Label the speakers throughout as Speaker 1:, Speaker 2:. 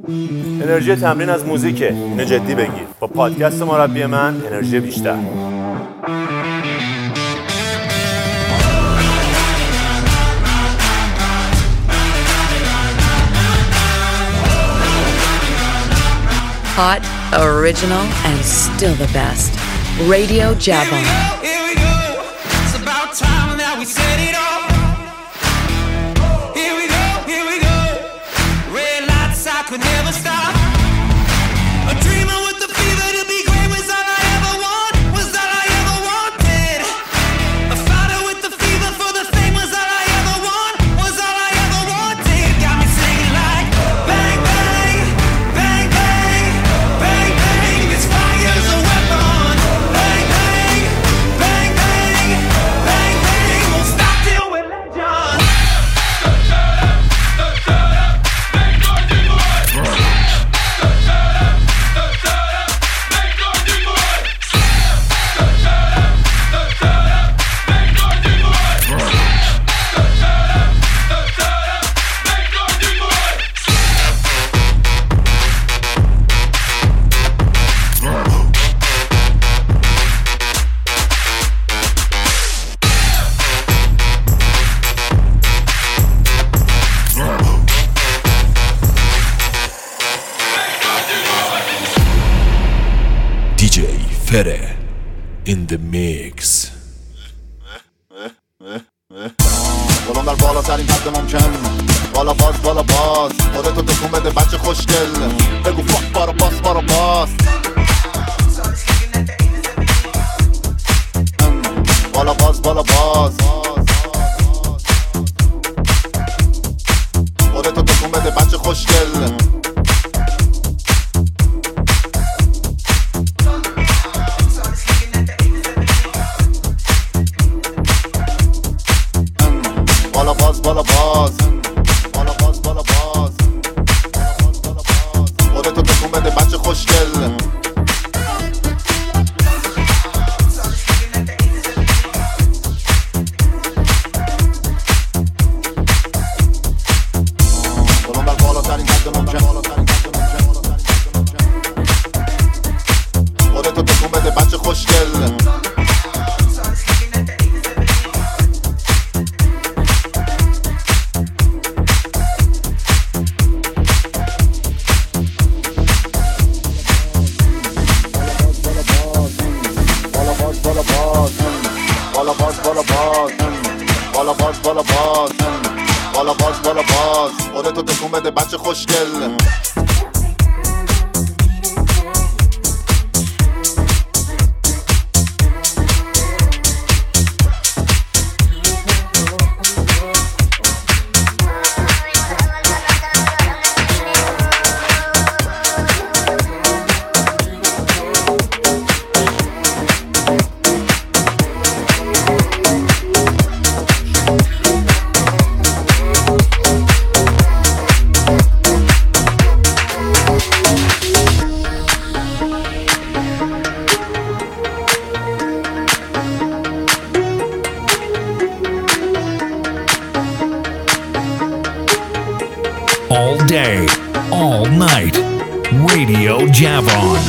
Speaker 1: انرژی تمرین از موزیکه، اینو جدی بگیر. با پادکست مربی من انرژی بیشتر.
Speaker 2: Hot, original, and still the best. Radio Javon.
Speaker 3: Here we go. It's about time that we set it off. Here we go. Here we go. Red lights, I could never stop. A dreamer with the fever to be great was all I ever want. Was all I ever wanted. A fighter with the fever for the fame was all I ever want. Was all I ever wanted. Got me singing like bang bang, bang bang, bang bang. This fire's a weapon. Bang bang, bang bang, bang bang. Won't stop till we're legends.
Speaker 4: DJ Fere in the mix.
Speaker 5: بالون در بالاترین حد ممکن. بالا باز خودتو تکون بده بچه خوشگل. بگو فاک بارا باس. بالا باز خودتو تکون بده بچه خوشگل. بالا باز خودتو تکون بده بچه خوشگل. بالون بر بالاترین حد ممکن. خودتو تکون بده بچه خوشگل. بالا باز خودتو تکون بده بچه خوشگل.
Speaker 4: All day, all night. Radio Javon.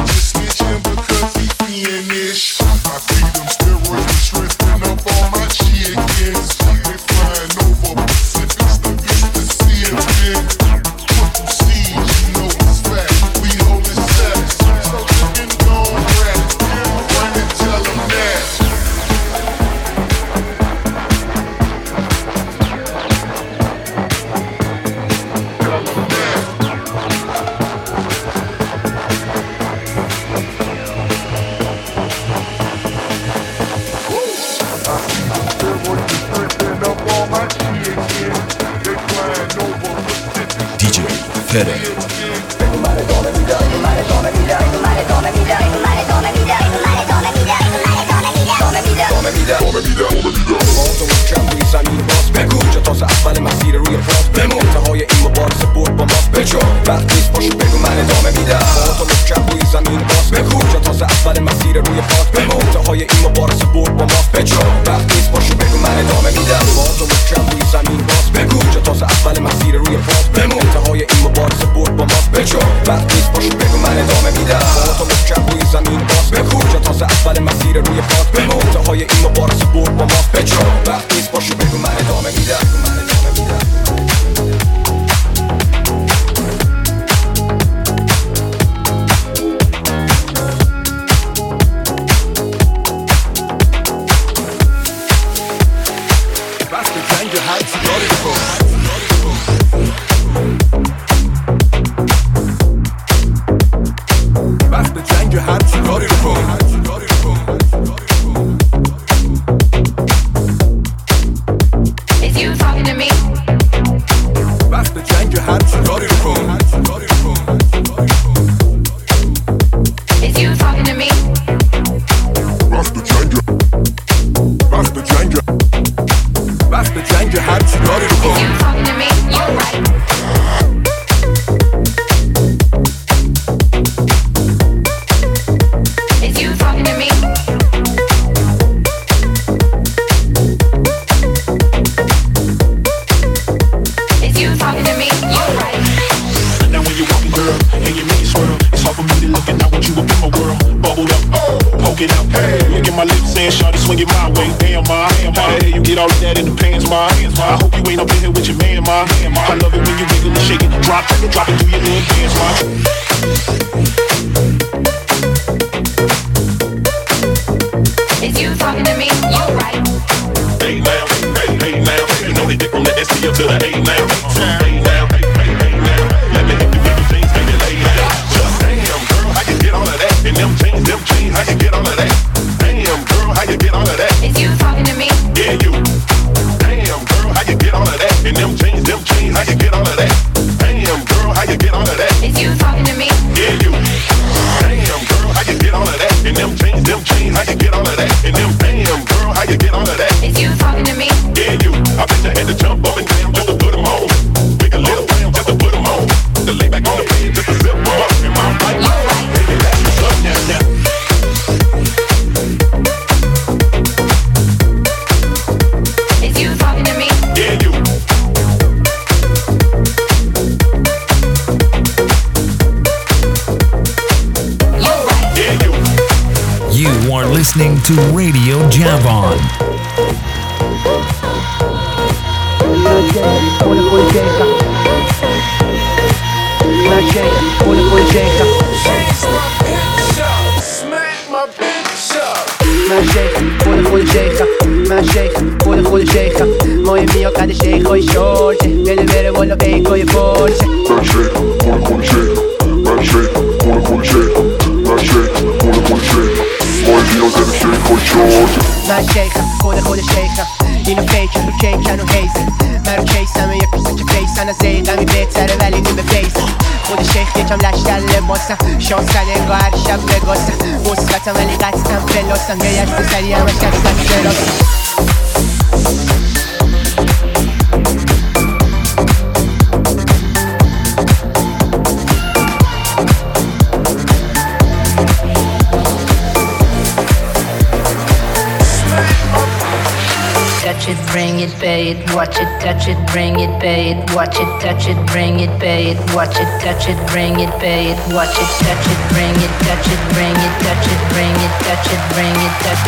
Speaker 6: Listening to Radio Javon.
Speaker 7: Moje mio cade shake coi short, vede vere voglio che coi forze. Man shaker, koda shaker. Innovation, du change, no hazy. Mer chase, men jag kussar till face. Ana säger, där vi vet, så är det väl inte med face. Koda shake, det kan lärs alla bossa. Chansa, det går här, köp det gossa. Oskata, men det är stamp, det lossar. Jag hjälper sälja, men ska vi kanske lossa.
Speaker 8: it, bring it, pay it, watch it, touch it, bring it, pay it, watch it, touch it, bring it, pay it, watch it, touch it, bring it, pay it, watch it, touch it, bring it, touch it, bring it, touch it, bring it, touch it, bring it, touch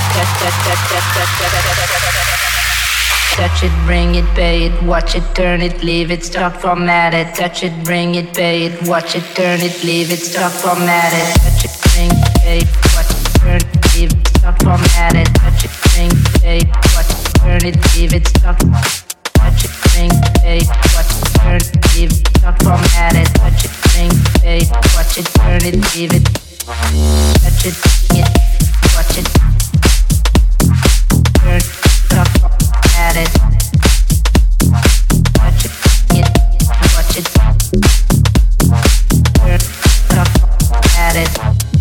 Speaker 8: it, bring it, pay it, watch it, turn it, leave it, stop, format it, touch it, bring it, pay it, watch it, turn it, leave it, stop, format it, touch it, bring it, pay it, watch it, turn it, leave it, stop, format it, touch it, bring it, pay it, watch it, turn it, leave it, stop, touch it, bring it, pay it, watch it, turn it, leave it, stop, format it, touch it, bring it, pay it, watch it, turn it, leave it, touch it, bring it, watch it, turn it, stop, format it, touch it, bring it, watch it, turn it, stop, format it.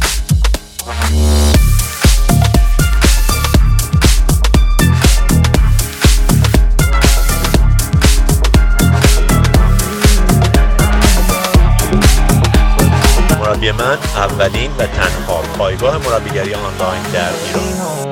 Speaker 1: مربی من اولین و تنها پایگاه مربیگری آنلاین در ایران.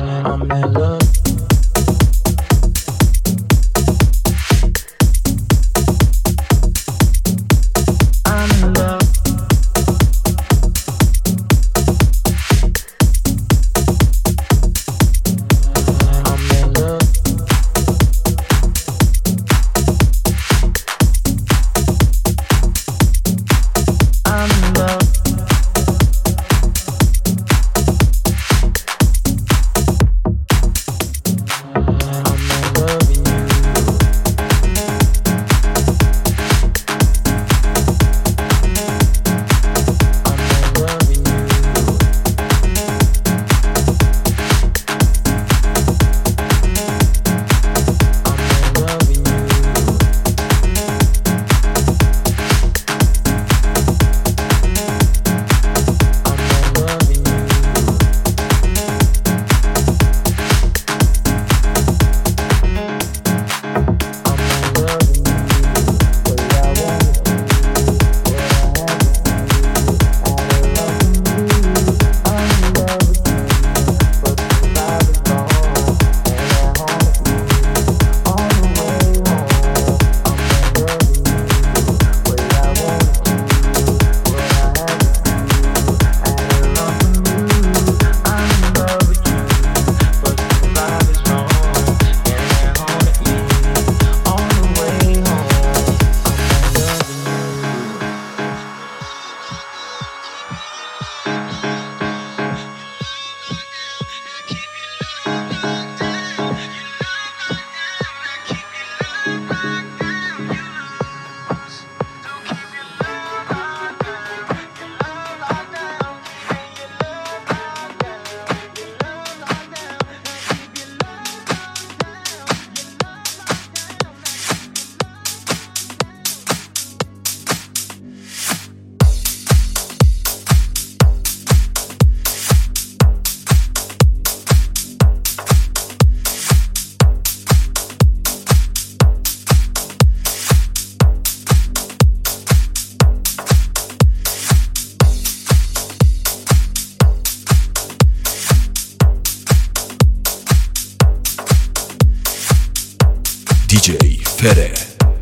Speaker 4: DJ Fede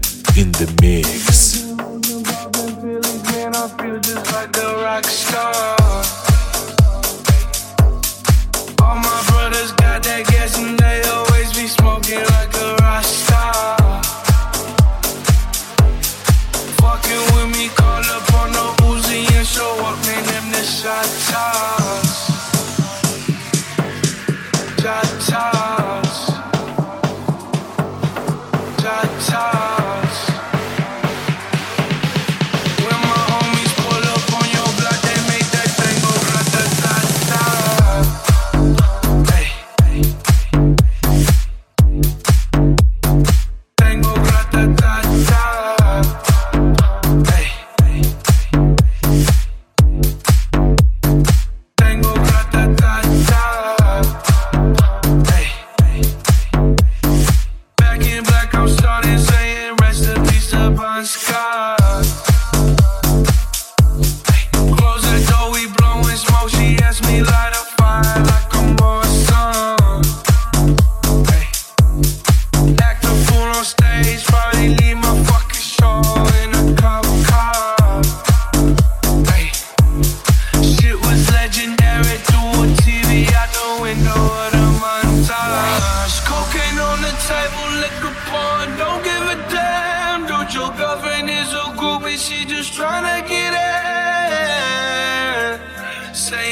Speaker 4: in the mix.
Speaker 3: Man, I feel just like the rock star. All my brothers got that gas and they always be smoking like a rock star. Fucking with me, call up on the Uzi and show up, man, them the shot toss. Shot toss. Shot toss. When my homies pull up on your block, they make that thing go grata-ta-ta. Hey, hey, tango grata-ta-ta. Hey, hey, tango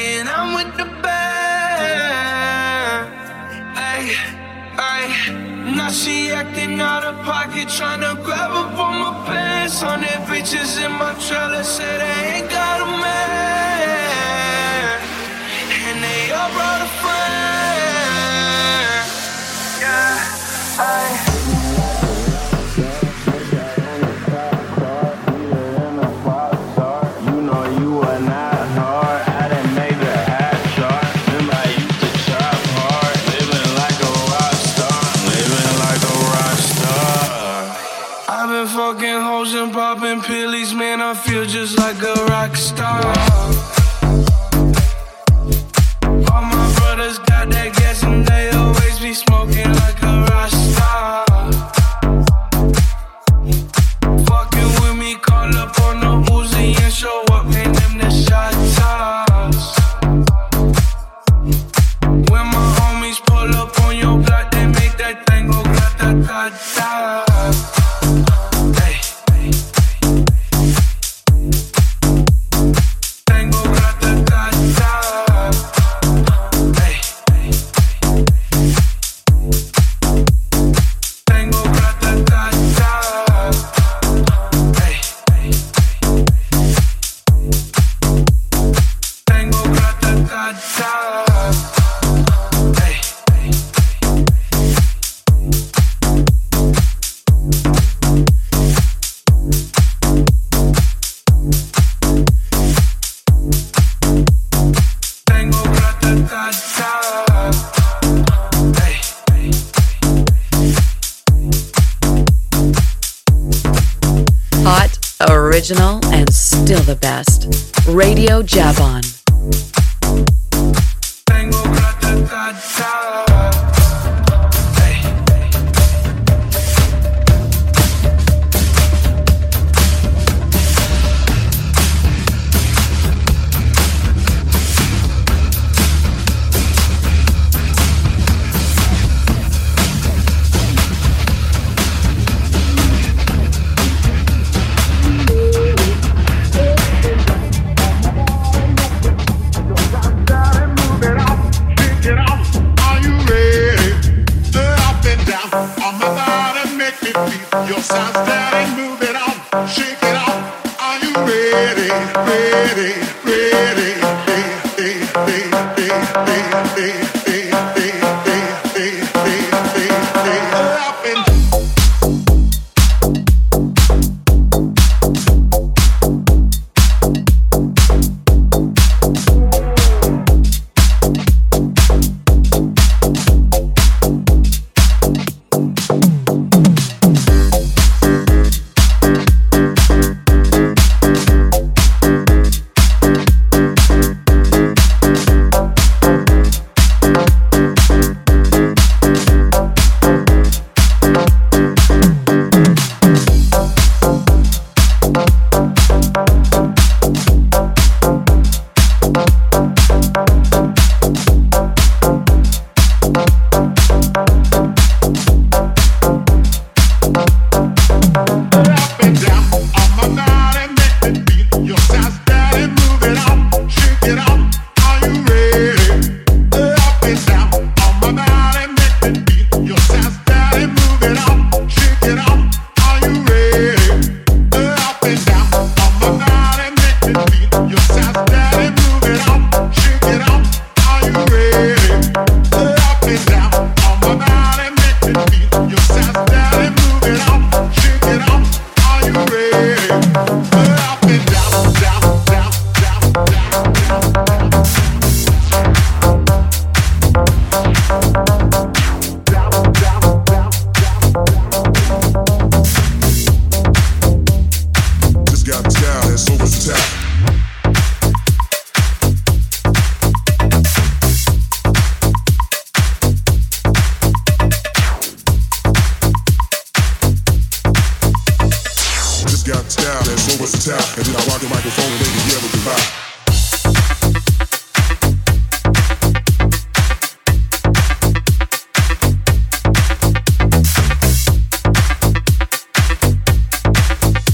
Speaker 3: and I'm with the band. Ay, ay. Now she acting out of pocket, tryna grab up on my pants. 100 bitches in my trailer, say they ain't got a man, and they all brought a friend. Yeah, ay. Fucking hoes and popping pillies, man, I feel just like a rock star. All my brothers got that gas and they always be smoking like a rock star. Fucking with me, call up on the Uzi and show up, man, them the shot toss. When my homies pull up on your block, they make that thing go grata-ta-ta.
Speaker 2: Original and still the best. Radio Jabon.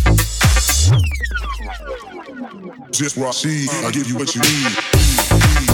Speaker 9: Just Rashid, I'll give you what you need.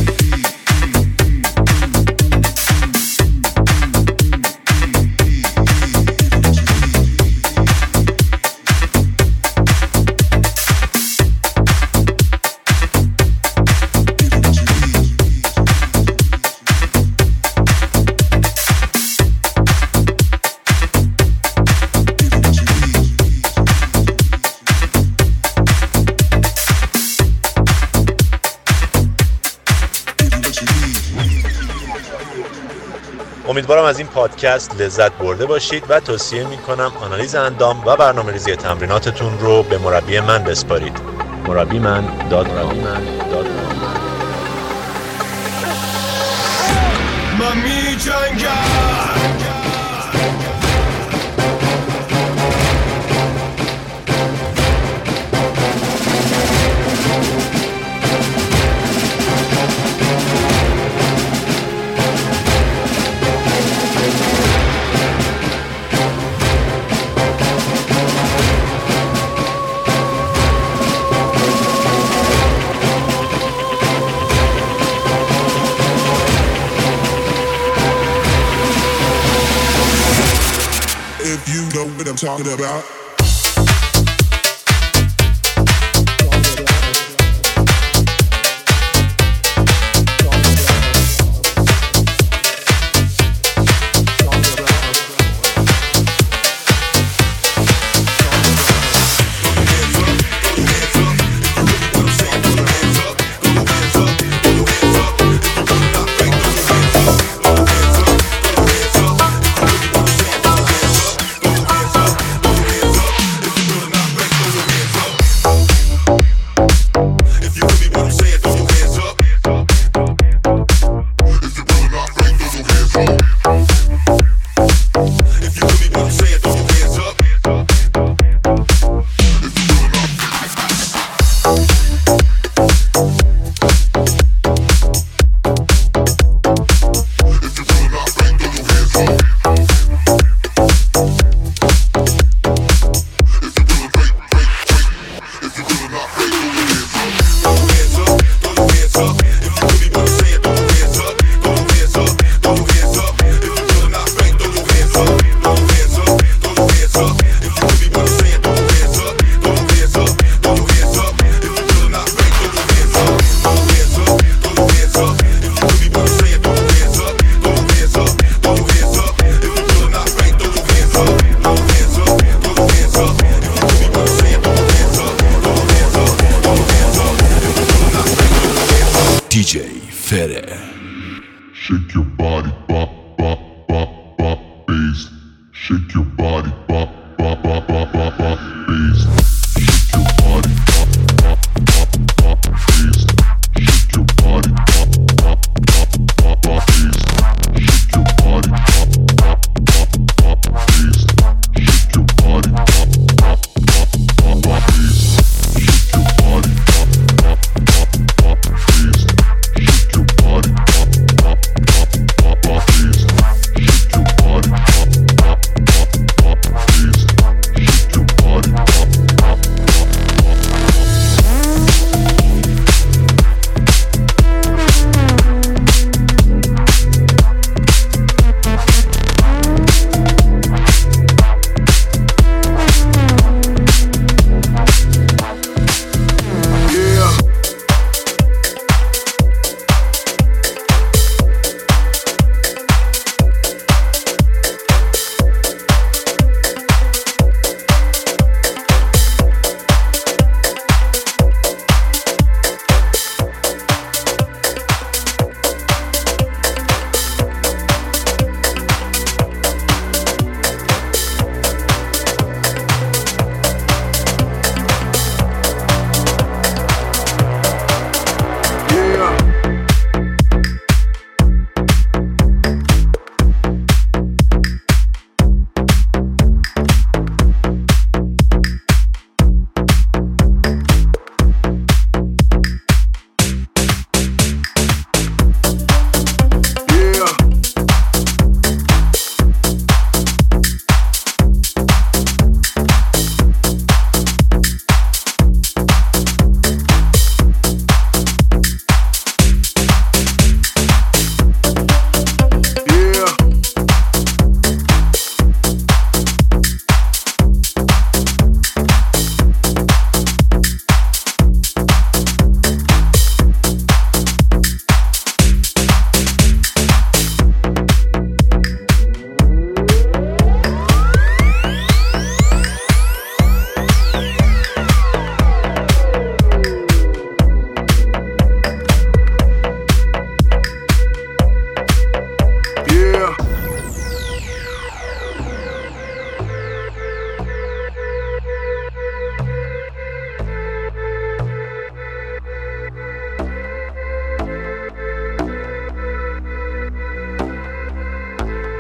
Speaker 1: امیدوارم از این پادکست لذت برده باشید و توصیه میکنم آنالیز اندام و برنامه‌ریزی تمریناتتون رو به مربی من بسپارید. مربی من
Speaker 3: می جنگم
Speaker 9: If you know what I'm talking about.
Speaker 4: DJ Fere.
Speaker 9: Shake your body, bop, bop, bop, bop, bass. Shake your body, bop, bop, bop, bop, bop, bop, bass. Shake your body, bop, bop, bop, bop, bass. Shake your body, bop, bop, bop, bop, bop, bass. Shake your body, bop, bop, bop, bop, bass. Shake your body, bop, bop, bop, bop, bop, bass. Shake your body, bop, bop, bop, bop, bass. Shake your body, bop, bop, bop, bop, bop, bass. Shake your body, bop, bop, bop, bop, bass. Shake your body, bop, bop.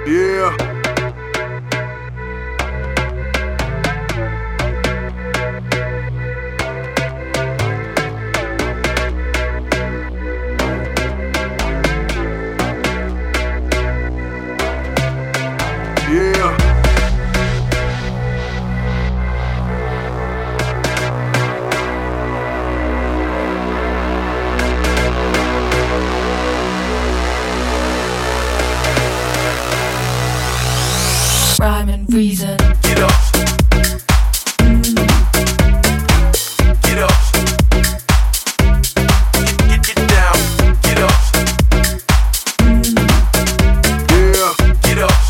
Speaker 9: Yeah. Yeah.
Speaker 10: Rhyme and reason.
Speaker 9: Get up. Get up. Get down. Get up. Yeah. Get up.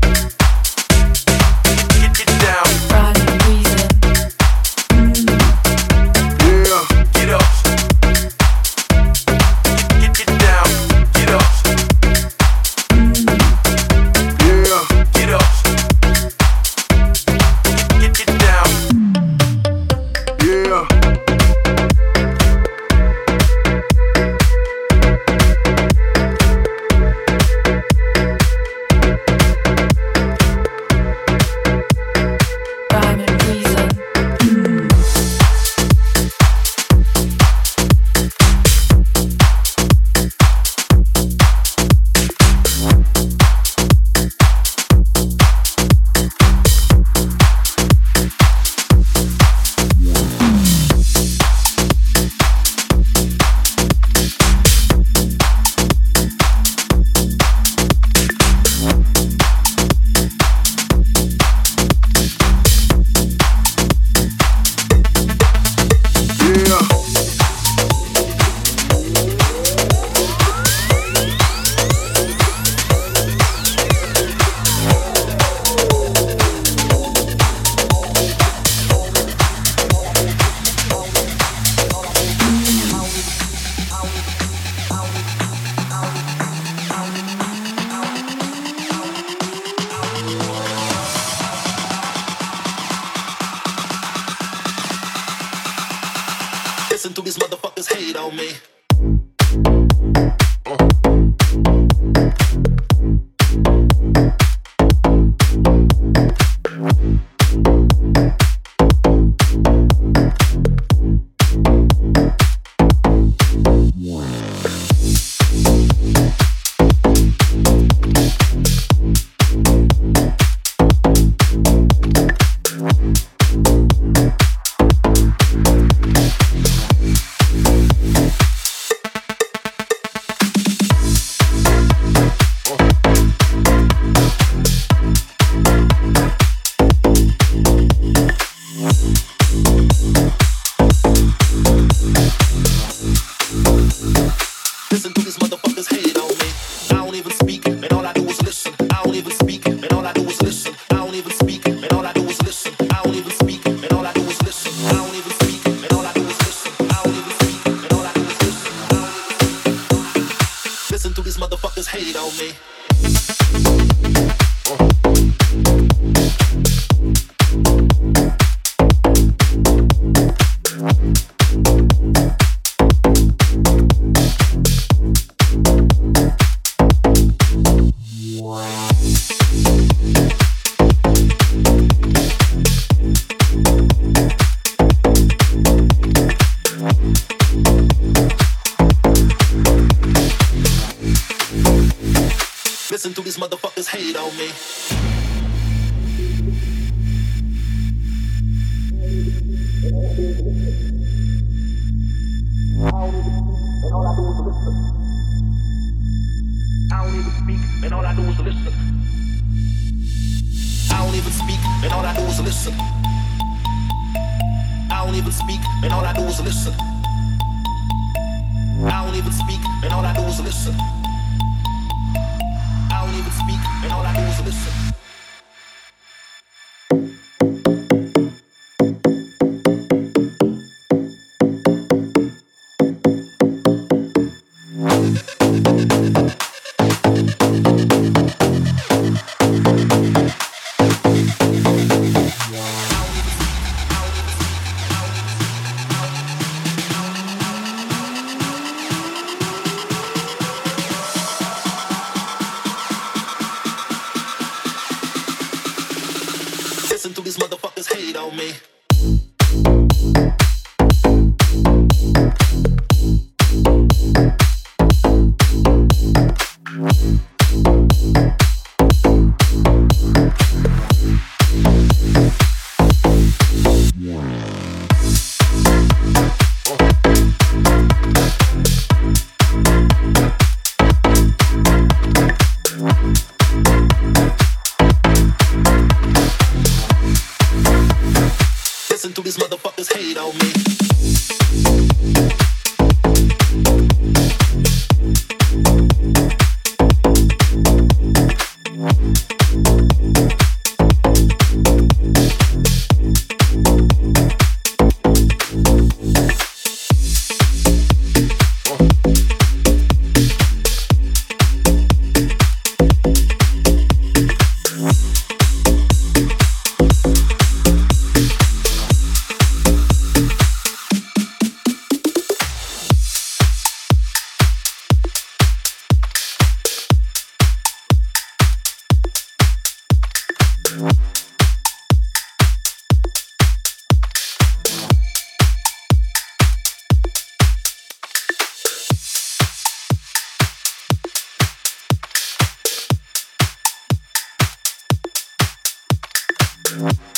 Speaker 9: Get down.
Speaker 10: Rhyme and reason.
Speaker 9: Yeah. Get up. Get down. Get up. Yeah. Get up. Get down. Yeah.
Speaker 10: Rhyme and reason.
Speaker 9: Yeah.
Speaker 5: Listen to these motherfuckers hate on me. Listen to these motherfuckers hate on me. I don't even speak, and all I do is listen. I don't even speak, and all I do is listen. I don't even speak, and all I do is listen. I don't even speak, and all I do is listen. I don't even speak, and all I do is listen. I don't even speak, and all I do is listen. I don't even speak. Listen to these motherfuckers hate on me. Listen to these motherfuckers hate on me. I don't even speak, and all I do is listen. I don't even speak, and all I do is listen. I don't even speak, and all I do is listen. I don't even speak, and all I do is listen. I don't even speak, and all I do is listen. Listen to these motherfuckers hate on me.
Speaker 9: Bye.